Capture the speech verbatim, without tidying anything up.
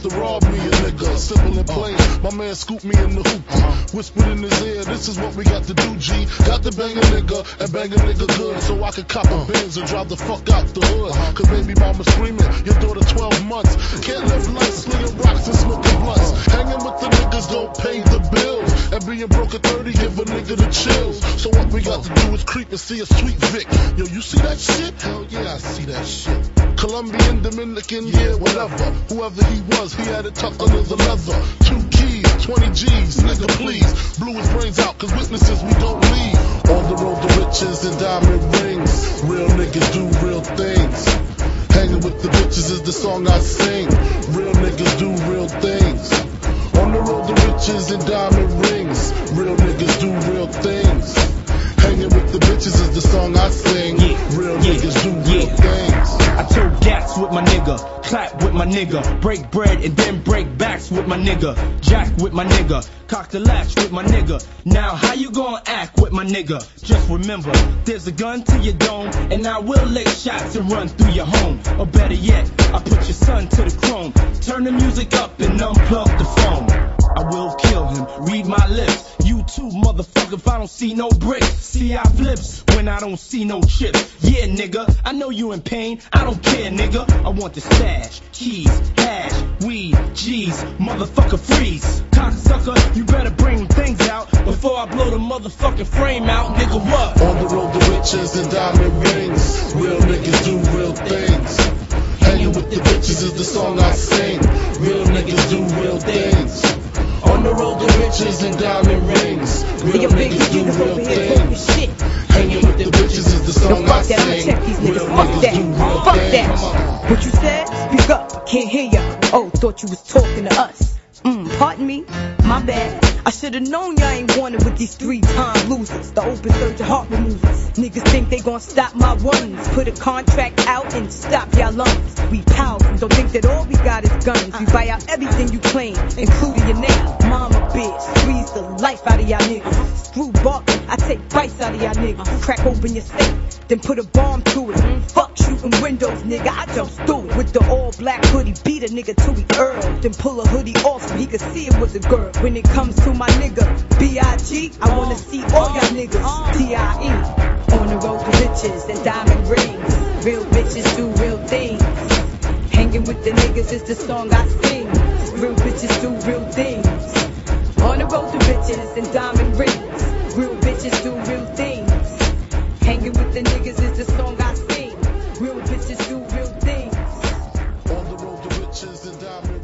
to rob me a nigga. Simple and plain, my man scooped me in the hoop. Whispered in his ear, this is what we got to do, G. Got to bang a nigga and bang a nigga good, so I could cop a Benz and drive the fuck out the hood. Cause baby mama screaming, your daughter twelve months. Can't live life slinging rocks and smoking blunts. Hanging with the niggas don't pay the bills. And being broke at thirty give a nigga the chills. So what we got to do is creep and see a sweet Vic. Yo, you see that shit? Hell yeah, I see that shit. Colombian, Dominican, yeah, whatever. Whoever he was, he had it tucked under the leather. Two keys, twenty G's, nigga please. Blew his brains out, cause witnesses we don't leave. On the road to riches and diamond rings. Real niggas do real things. Hanging with the bitches is the song I sing. Real niggas do real things. On the road to riches and diamond rings. Real niggas do real things. Hanging with the bitches is the song I sing. Yeah, real yeah, niggas do real yeah. things. I told gats with my nigga, clap with my nigga, break bread and then break backs with my nigga, jack with my nigga, cock the latch with my nigga. Now how you gonna act with my nigga? Just remember, there's a gun to your dome, and I will lay shots and run through your home. Or better yet, I put your son to the chrome. Turn the music up and unplug the phone. I will kill him, read my lips. You too, motherfucker, if I don't see no bricks. See, I flips when I don't see no chips. Yeah, nigga, I know you in pain. I don't care, nigga. I want the stash, keys, hash, weed, G's, motherfucker freeze. Cocksucker, you better bring things out before I blow the motherfucking frame out, nigga. What? On the road to riches and diamond rings. Real niggas do real things. Hanging with the bitches is the song I sing. Real niggas do real things. On the road to riches and diamond rings. Real niggas do real things. Hanging with the bitches is the song I sing. Real niggas do real Fuck things. that. What you said? Speak up. I can't hear ya. Oh, thought you was talking to us. Mm, pardon me. My bad. I should've known y'all ain't wanted with these three-time losers. The open surgeon heart removers. Niggas think they gon' stop my runs. Put a contract out and stop y'all lungs. We powerful, don't think that all we got is guns. We buy out everything you claim, including your name. Mama bitch, squeeze the life out of y'all niggas. Screw barking, I take bites out of y'all niggas. Crack open your safe, then put a bomb to it. Fuck shooting windows, nigga, I jump through it. With the all-black hoodie, beat a nigga till he Earl. Then pull a hoodie off so he could see it was a girl. When it comes to my nigga, B I G, I wanna see all y'all niggas, T I E. On the road to riches and diamond rings. Real bitches do real things. Hanging with the niggas is the song I sing. Real bitches do real things. On the road to riches and diamond rings. Real bitches do real things. Hanging with the niggas is the song I sing. Real bitches do real things. On the road to riches and diamond